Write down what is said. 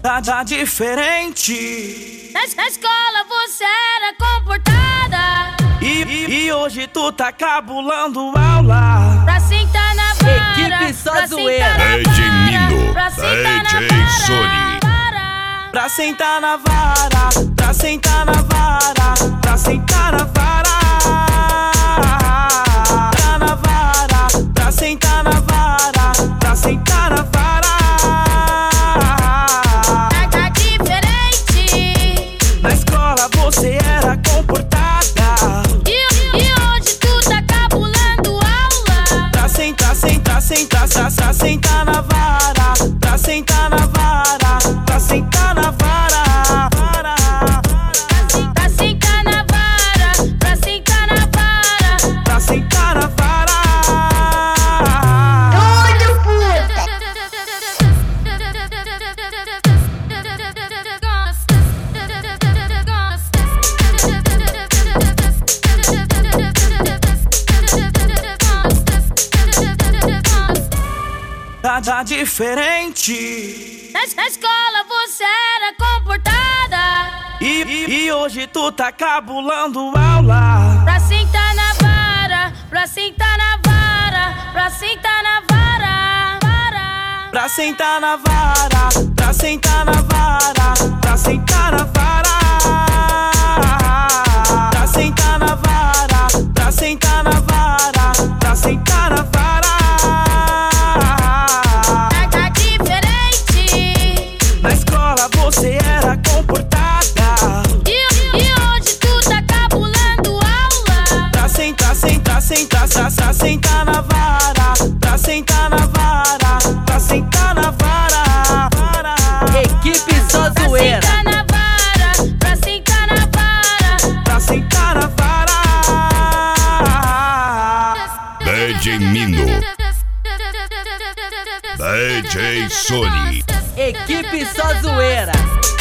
tá diferente. Na escola você era comportada E hoje tu tá cabulando aula. pra sentar na vara. Equipe só pra zoeira. sentar na DJ vara, Mino, pra sentar na DJ vara, Sony. vara. Pra sentar na vara, pra sentar na vara, pra sentar na vara. Tá na vara, pra sentar na vara, pra sentar na vara. Tá diferente. Na escola você era comportada. E hoje tu tá cabulando aula Pra sentar, sentar, sentar, sentar, sentar na vara. Pra sentar na vara, pra sentar na vara. pra sentar na vara, pra sentar na vara. Pra sentar na vara. Tá diferente. Na escola você era comportada E hoje tu tá cabulando aula. pra sentar na vara, pra sentar na vara, pra sentar na vara, vara. Pra sentar na vara, pra sentar na vara, pra sentar na vara. Pra sentar na vara, pra sentar na vara, pra sentar na vara. Tá diferente. Na escola você era comportada. E hoje tu tá cabulando aula Pra sentar, sentar, sentar, sentar, sentar na vara. Pra sentar na vara, pra sentar na vara. Equipe só pra zoeira. sentar na vara, pra sentar na vara. Pra sentar na vara. DJ Mino, DJ Sony. Equipe só zoeira.